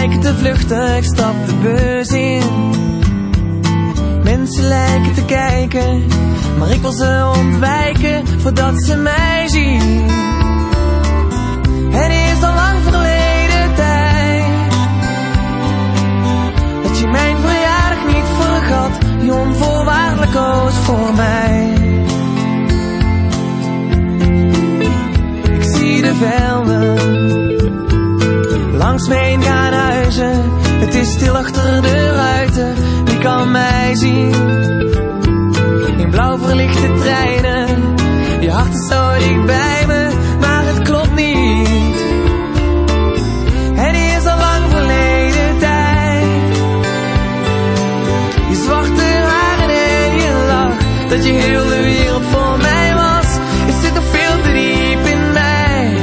lijken te vluchten, ik stap de bus in. Mensen lijken te kijken, maar ik wil ze ontwijken voordat ze mij zien. Het is al lang verleden tijd dat je mijn verjaardag niet vergat, je onvoorwaardelijk koos voor mij. Ik zie de velden langs me heen gaan huizen, het is stil achter de ruiten, wie kan mij zien? In blauw verlichte treinen, je hart is zo dicht bij me, maar het klopt niet. Het is al lang verleden tijd. Je zwarte haren en je lach, dat je heel de wereld voor mij was, het zit nog veel te diep in mij.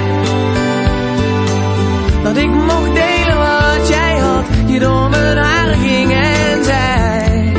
Dat ik mocht delen wat jij had, je door mijn haren ging en zei.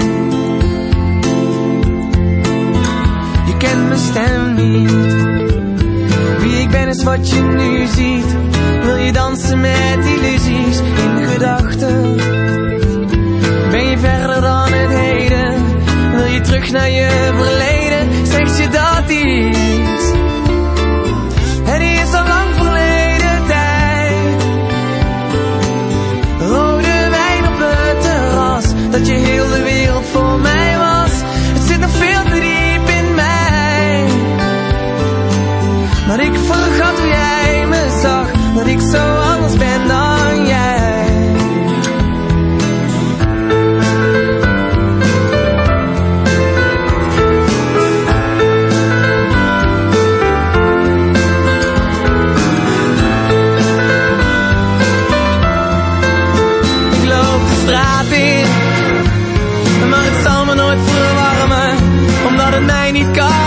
Je kent mijn stem niet, wie ik ben is wat je nu ziet. Wil je dansen met illusies in gedachten? Ben je verder dan het heden? Wil je terug naar je verleden? Zegt je dat iets? Het is al lang verleden tijd. Rode wijn op het terras, dat je heel de wereld voor mij was. Het zit nog veel te diep in mij. Maar ik vergat hoe jij me zag, dat ik zo anders ben dan jij. Ik loop de straat in, maar het zal me nooit verwarmen, omdat het mij niet kan.